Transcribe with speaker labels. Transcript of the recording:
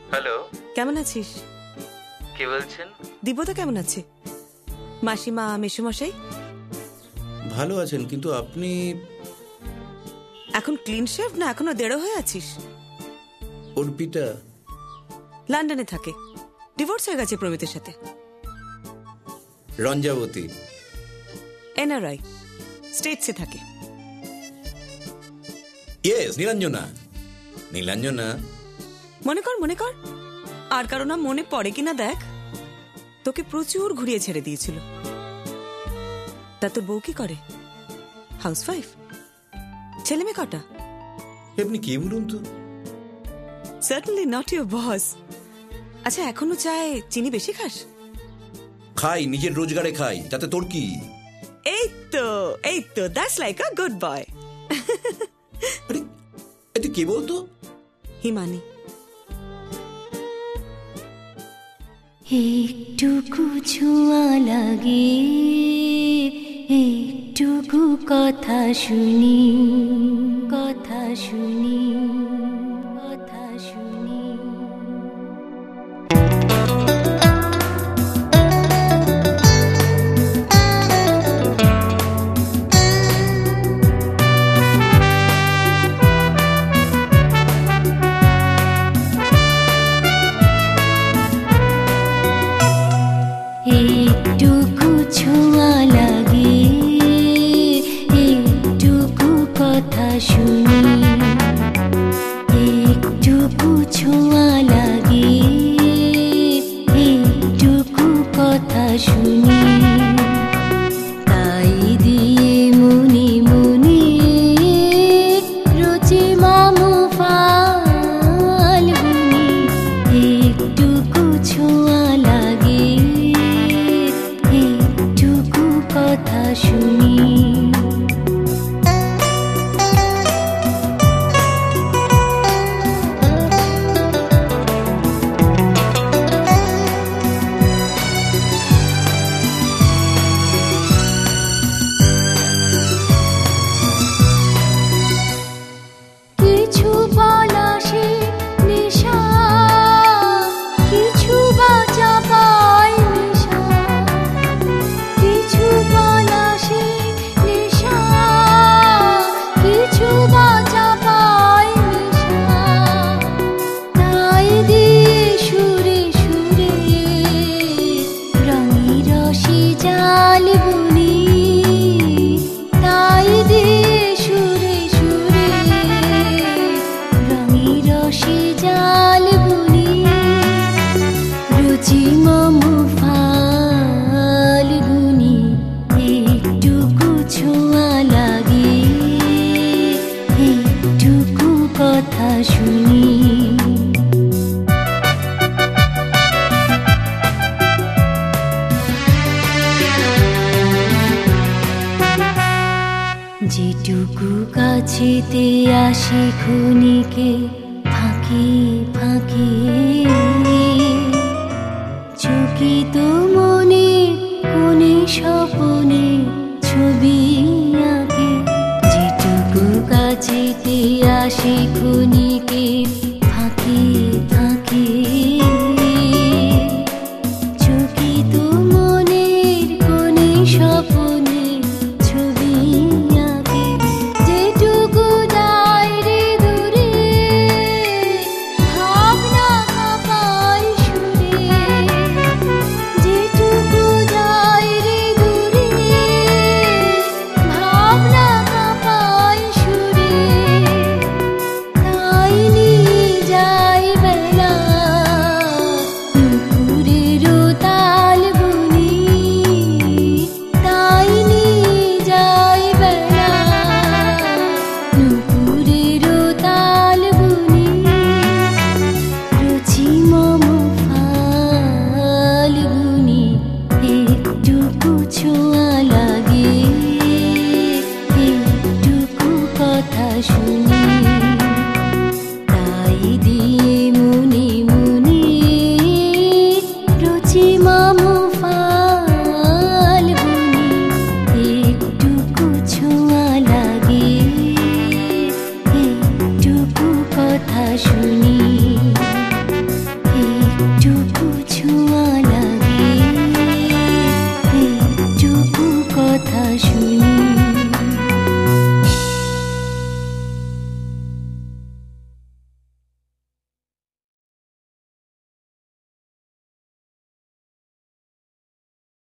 Speaker 1: Hello,
Speaker 2: কেমন আছিস?
Speaker 1: কে বলছেন?
Speaker 2: দিব্যতা কেমন আছে? মাসিমা, মেসোমশাই
Speaker 3: ভালো আছেন, কিন্তু আপনি
Speaker 2: এখন ক্লিন শেভ না এখনো দেড়ো হয়ে আছিস?
Speaker 3: অর্পিতা
Speaker 2: লন্ডনে থাকে, ডিভোর্স হয়ে গেছে প্রমিতের সাথে।
Speaker 3: রঞ্জাবতী
Speaker 2: এনআরআই, স্টেটসে থাকে।
Speaker 3: ইয়েস, নীলাঞ্জনা। নীলাঞ্জনা
Speaker 2: মনে কর আর কারো নাম মনে পড়ে কিনা দেখ। তোকে প্রচুর ঘুরিয়ে ছেড়ে দিয়েছিল। তা তোর বউ কি করে? হাউসওয়াইফ? ছেলে মেয়ে কটা?
Speaker 3: আপনি কি বলুন তো?
Speaker 2: Certainly not your boss. আচ্ছা, এখনো চায় চিনি বেশি খাস?
Speaker 3: খাই, নিজের রোজগারে খাই, তাতে তোর কি?
Speaker 2: এই তো that's like a good boy.
Speaker 3: আরে এটা কে বলতো?
Speaker 2: হিমানি।
Speaker 4: একটুকু ছোঁয়া লাগে, একটুকু কথা শুনি, কথা শুনি, কথা শুনি। একটুকু ছোঁয়া লাগে, একটুকু কথা শুনি, একটুকু ছোঁয়া লাগে, একটুকু কথা শুনি। তাই দিয়ে মনে মনে রুচি মামু ফাল্গুনি, একটুকু ছোঁয়া লাগে, একটুকু কথা শুনি। কিছু পলাশে নেশা, কিছু বা চাপায় নেশা, কিছু পলাশে নেশা, কিছু বা চাপায় নেশা। তাই দিয়ে সুরে সুরে রঙি রসে জাল বুনি, তাই দিয়ে সুরে সুরে রঙি রসে জাল বুনি। রুচি মামু ফাল্গুনি, একটুকু ছোঁয়া লাগে, একটুকু কথা শুনি। যেটুকু কাছেতে আসে ক্ষণিকে ফাঁকে ফাঁকে, চকিত মনে কোনে স্বপনে ছবি আঁকে। যেটুকু কাছেতে আসে ক্ষণিকে ফাঁকে ফাঁকে, চকিত মনের কোনে স্বপনে ছবি আঁকে। যেটুকু যায় রে দূরে ভাবনা কাঁপায় সুরে, যেটুকু যায় রে দূরে ভাবনা কাঁপায় সুরে। তাই নিয়ে যায় বেলা নুপুরেরও তাল বুনি, তাই নিয়ে যায় বেলা নুপুরেরও তাল বুনি। রুচি মামু ফাল্গুনি, একটুকু ছোঁয়া লাগে, একটুকু কথা শুনি।